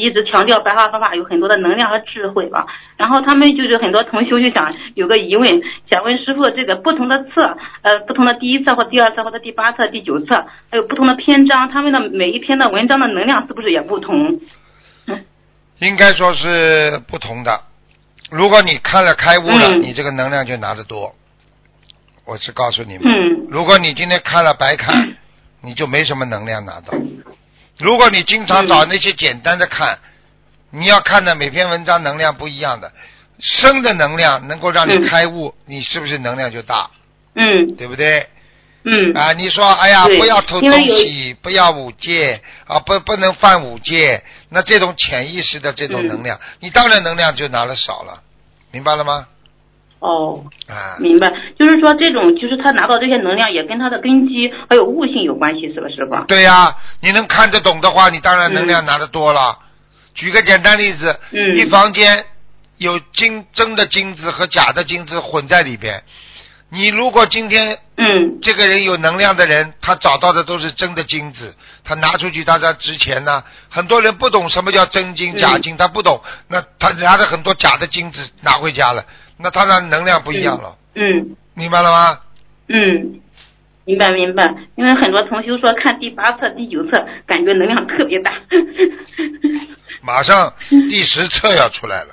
一直强调白话方法有很多的能量和智慧吧。然后他们就是很多同学就想有个疑问，想问师傅，这个不同的册，不同的第一册或第二册或者第8册、第9册，还有不同的篇章，他们的每一篇的文章的能量是不是也不同？ 应该说是不同的。如果你看了开悟了，你这个能量就拿得多。我是告诉你们，如果你今天看了白看，你就没什么能量拿到。如果你经常找那些简单的看，你要看的每篇文章能量不一样的，深的能量能够让你开悟，你是不是能量就大？对不对？你说哎呀，不要偷东西，不要五戒啊，不能犯五戒，那这种潜意识的这种能量，你当然能量就拿了少了，明白了吗？明白，就是说这种就是他拿到这些能量也跟他的根基还有悟性有关系，是吧师傅？对呀，你能看得懂的话，你当然能量拿得多了。举个简单例子，一房间有真的金子和假的金子混在里边，你如果今天这个人有能量的人，他找到的都是真的金子，他拿出去他值钱呢。很多人不懂什么叫真金假金，他不懂，那他拿着很多假的金子拿回家了，那他的能量不一样了。明白了吗？明白。因为很多同学说看第8册、第9册，感觉能量特别大。马上第10册要出来了。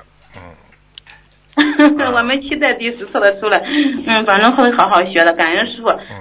我们期待第10册的出来。反正会好好学的，感恩师傅。